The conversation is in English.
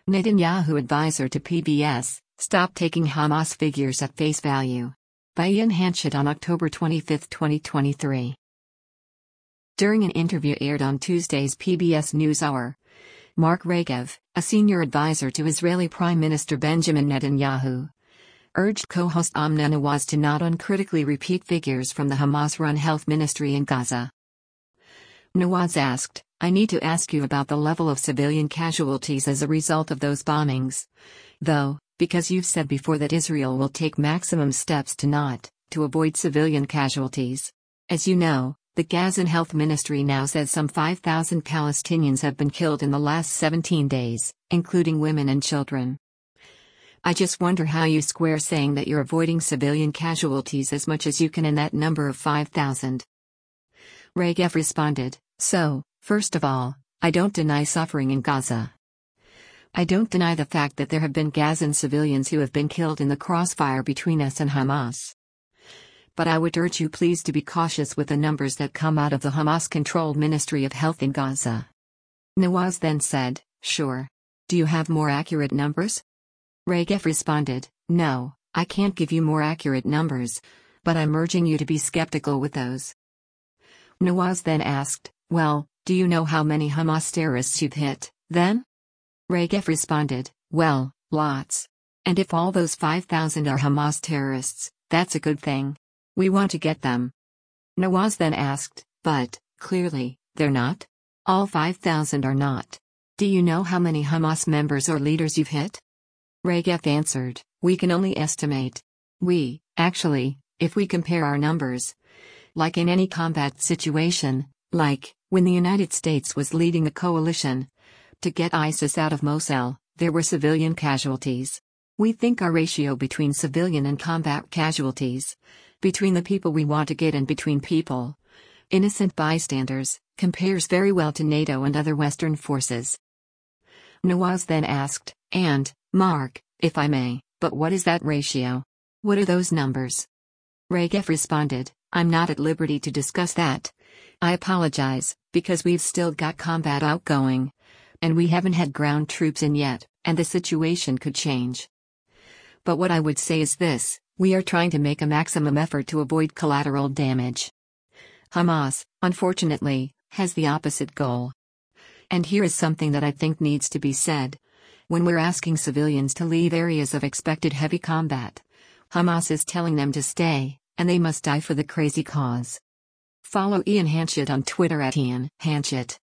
Netanyahu advisor to PBS, stop taking Hamas figures at face value. By Ian Hanchett on October 25, 2023. During an interview aired on Tuesday's PBS NewsHour, Mark Regev, a senior advisor to Israeli Prime Minister Benjamin Netanyahu, urged co-host Amna Nawaz to not uncritically repeat figures from the Hamas-run health ministry in Gaza. Nawaz asked, "I need to ask you about the level of civilian casualties as a result of those bombings. Though, because you've said before that Israel will take maximum steps to avoid civilian casualties. As you know, the Gazan Health Ministry now says some 5,000 Palestinians have been killed in the last 17 days, including women and children. I just wonder how you square saying that you're avoiding civilian casualties as much as you can in that number of 5,000. Regev responded, "So, first of all, I don't deny suffering in Gaza. I don't deny the fact that there have been Gazan civilians who have been killed in the crossfire between us and Hamas. But I would urge you please to be cautious with the numbers that come out of the Hamas-controlled Ministry of Health in Gaza." Nawaz then said, "Sure. Do you have more accurate numbers?" Regev responded, "No, I can't give you more accurate numbers, but I'm urging you to be skeptical with those." Nawaz then asked, "Well, do you know how many Hamas terrorists you've hit, then?" Regev responded, "Well, lots. And if all those 5,000 are Hamas terrorists, that's a good thing. We want to get them." Nawaz then asked, "But, clearly, they're not? All 5,000 are not. Do you know how many Hamas members or leaders you've hit?" Regev answered, "We can only estimate. Actually, if we compare our numbers, like in any combat situation, like when the United States was leading the coalition to get ISIS out of Mosul, there were civilian casualties. We think our ratio between civilian and combat casualties, between the people we want to get and between people, innocent bystanders, compares very well to NATO and other Western forces." Nawaz then asked, "And, Mark, if I may, but what is that ratio? What are those numbers?" Regev responded, "I'm not at liberty to discuss that. I apologize, because we've still got combat outgoing. And we haven't had ground troops in yet, and the situation could change. But what I would say is this: we are trying to make a maximum effort to avoid collateral damage. Hamas, unfortunately, has the opposite goal. And here is something that I think needs to be said. When we're asking civilians to leave areas of expected heavy combat, Hamas is telling them to stay, and they must die for the crazy cause." Follow Ian Hanchett on Twitter at Ian Hanchett.